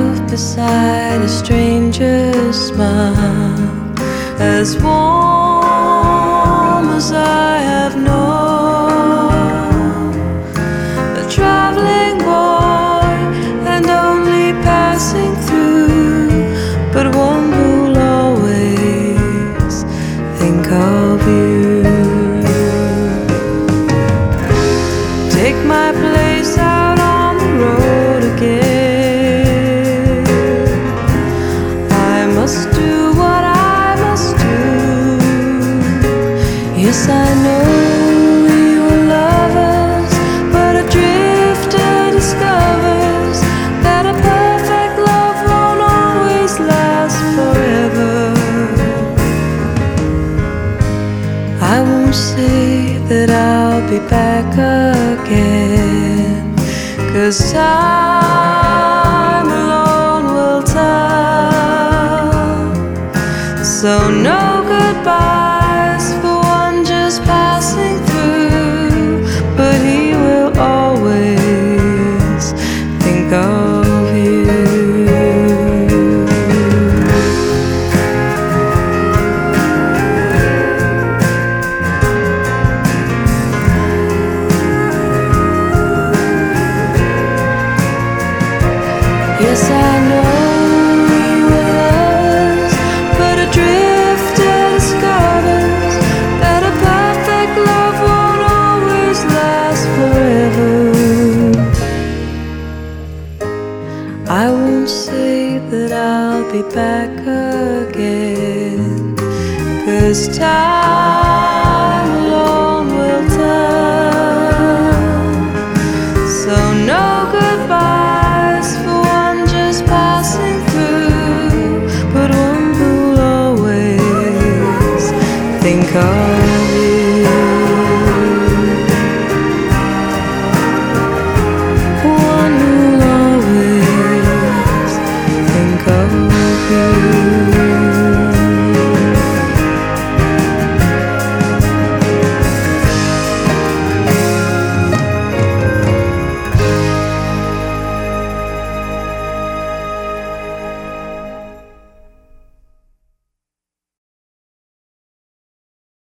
love beside a stranger's smile, as warm as I have known. A traveling boy and only passing through, but one who'll always think of you. Take my place out on the road again. I must do what I must do. Yes, I know we were lovers, but a drifter discovers that a perfect love won't always last forever. I won't say that I'll be back again, 'cause time alone will tell. So no goodbyes for one just passing through, but he will always think of you. Yes, I know we were lovers, but a drifter discovers that a perfect love won't always last forever. I won't say that I'll be back again, 'cause time alone will tell. So no goodbyes for one just passing through, but one who'll always think of